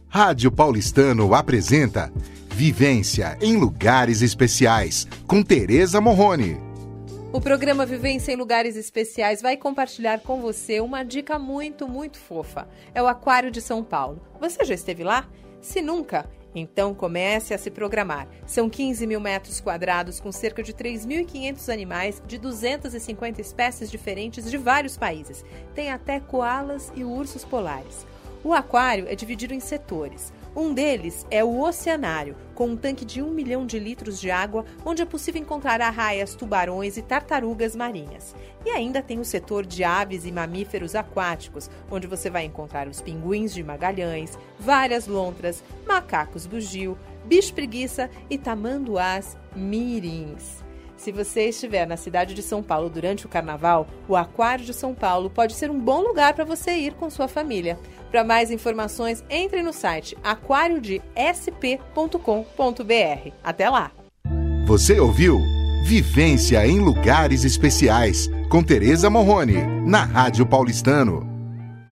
Rádio Paulistano apresenta Vivência em Lugares Especiais, com Tereza Morrone. O programa Vivência em Lugares Especiais vai compartilhar com você uma dica muito fofa. É o Aquário de São Paulo. Você já esteve lá? Se nunca, então comece a se programar. São 15 mil metros quadrados com cerca de 3.500 animais de 250 espécies diferentes de vários países. Tem até koalas e ursos polares. O aquário é dividido em setores. Um deles é o oceanário, com um tanque de 1 milhão de litros de água, onde é possível encontrar arraias, tubarões e tartarugas marinhas. E ainda tem o setor de aves e mamíferos aquáticos, onde você vai encontrar os pinguins de Magalhães, várias lontras, macacos bugio, bicho-preguiça e tamanduás mirins. Se você estiver na cidade de São Paulo durante o Carnaval, o Aquário de São Paulo pode ser um bom lugar para você ir com sua família. Para mais informações, entre no site aquariodesp.com.br. Até lá! Você ouviu Vivência em Lugares Especiais, com Tereza Morrone, na Rádio Paulistano.